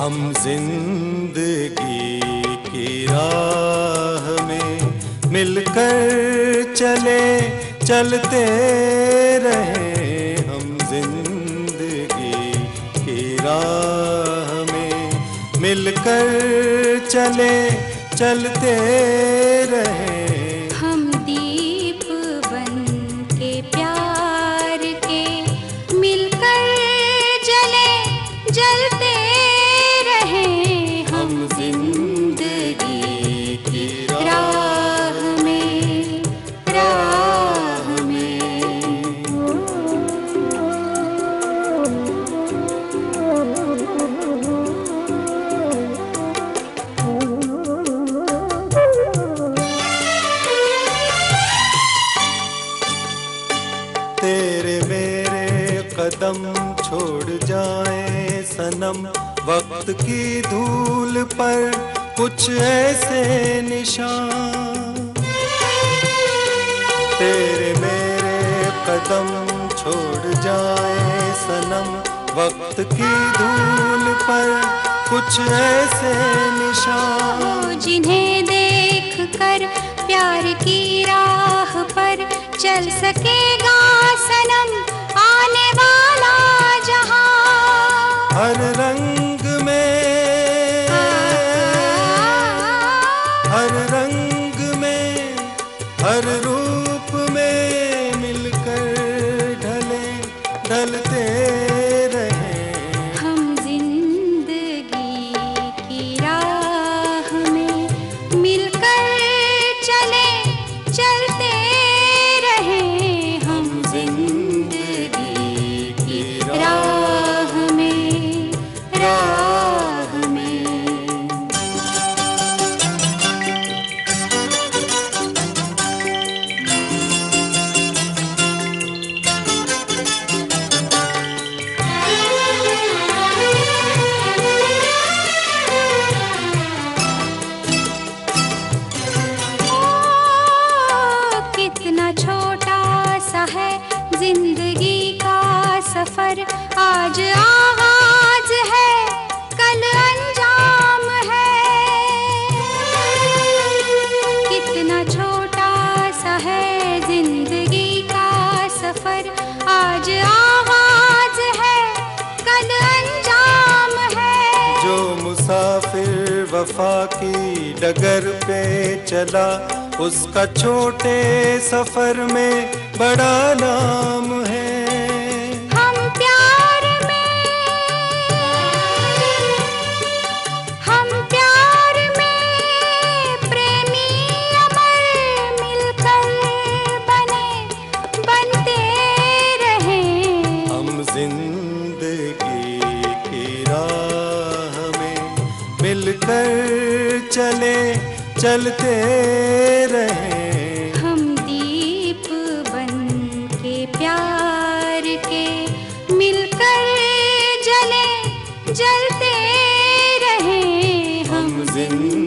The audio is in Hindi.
हम जिंदगी की राह में मिलकर चले चलते रहे। हम जिंदगी की राह में मिलकर चले चलते रहे। हम दीप बन के प्यार के मिलकर जले जलते रहे। हम जिंदगी की राह में तेरे मेरे कदम छोड़ जाए सनम, वक्त की धूल पर कुछ ऐसे निशान। तेरे मेरे कदम छोड़ जाए सनम, वक्त की धूल पर कुछ ऐसे निशान। जिन्हें देख कर प्यार की राह पर चल सकेगा सनम आने वाला जहां। हर रंग में, हर रंग में, हर रूप में मिलकर ढले ढलते रहे। हम जिंदगी की राह में मिलकर चले चलते रहे। हम जिंदगी की राह में कितना छोटा सा है जिंदगी का सफर। आज आगाज है कल अंजाम है। कितना छोटा सा है जिंदगी का सफर। आज आगाज है कल अंजाम है। जो मुसाफिर वफा की डगर पे चला, उसका छोटे सफर में बड़ा नाम है। हम प्यार में, हम प्यार में प्रेमी अमर मिलकर बनते रहे। हम जिंदगी की राह में मिलकर चले चलते रहे। हम दीप बन के प्यार के मिलकर जले जलते रहे। हम जिंदगी